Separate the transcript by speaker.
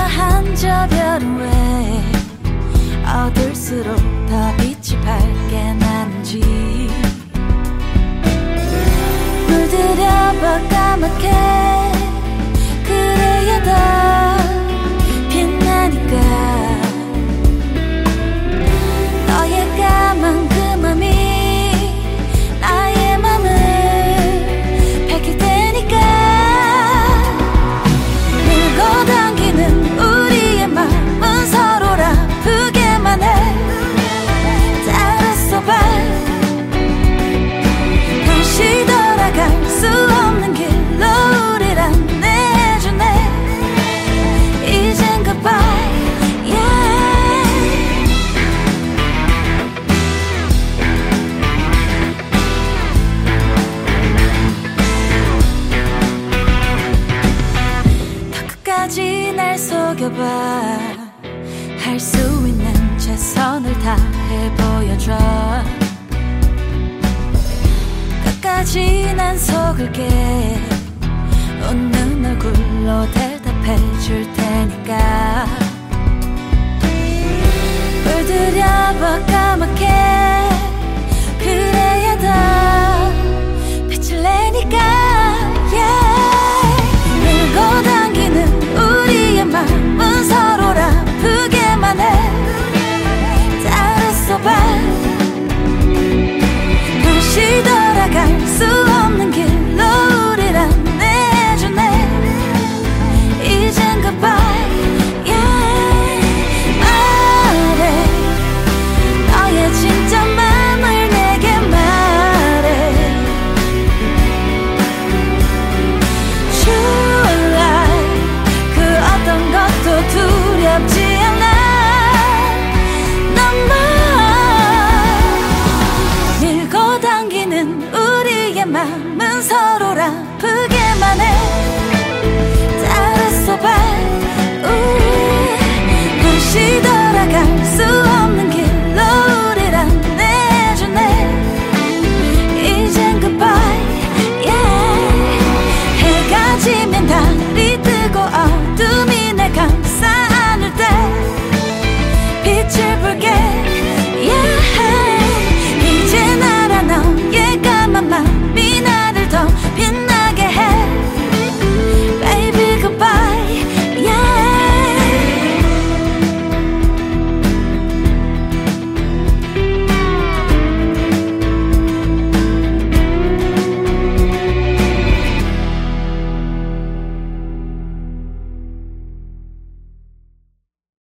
Speaker 1: 한 저 별은 왜 어둘수록 더 빛이 밝게 나는지 물들여봐 까맣게 그래야 더 빛나니까 너의 까만 그 맘이 나의 맘을 밝힐 테니까 밀고 당기는 우리의 맘은 서로를 아프게만 해 따라서봐 다시 돌아갈 수 없는 길로 우릴 안내해주네 이젠 goodbye yeah. 더 끝까지 날 속여봐 할 수 있는 최선을 다해 보여줘 끝까지 난 속을게 웃는 얼굴로 대답해 줄 테니